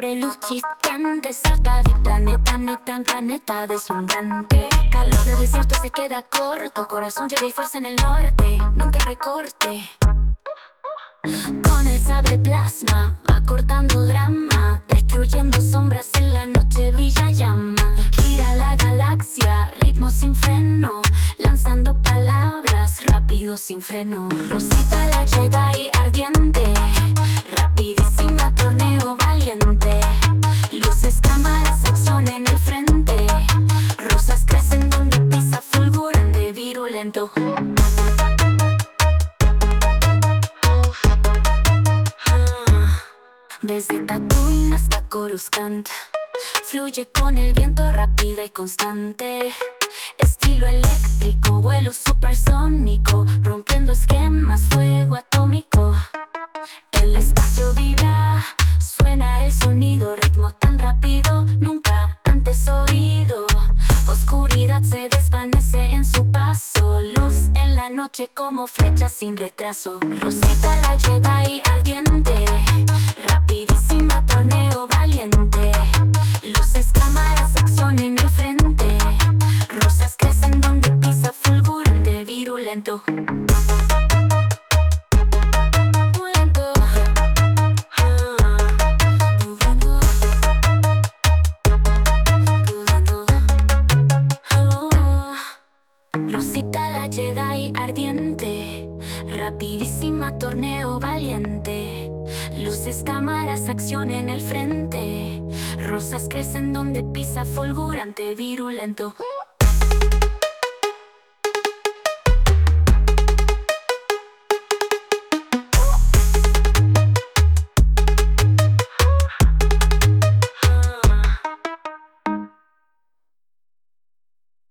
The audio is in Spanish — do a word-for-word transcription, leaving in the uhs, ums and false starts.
sobre luchitante, salta de planeta, neta en planeta deslumbrante. Calor del desierto se queda corto, corazón lleva y fuerza en el norte, nunca recorte. Con el sable plasma, acortando drama, destruyendo sombras en la noche brilla llama. Gira la galaxia, ritmo sin freno, lanzando palabras rápido sin freno. Rosita la Jedi ardiente, rapidísima, torneo valiente. Luces, cámaras, acción en el frente. Rosas crecen donde pisa, fulgurante, virulento. Desde Tatooine hasta Coruscant, fluye con el viento rápida y constante. Estilo eléctrico, vuelo supersónico, rompiendo esquemas, fuego atómico. El espacio vibra, suena el sonido, ritmo tan rápido, nunca antes oído. Oscuridad se desvanece en su paso, luz en la noche como flecha sin retraso. Rosita la Jedi ardiente, rapidísima, torneo valiente. Luces, cámaras, acción en el frente. Rosas crecen donde pisa, fulgurante, virulento. Virulento. Rosita la Jedi ardiente, rapidísima, torneo valiente. Luces, cámaras, acción en el frente. Rosas crecen donde pisa, fulgurante, virulento.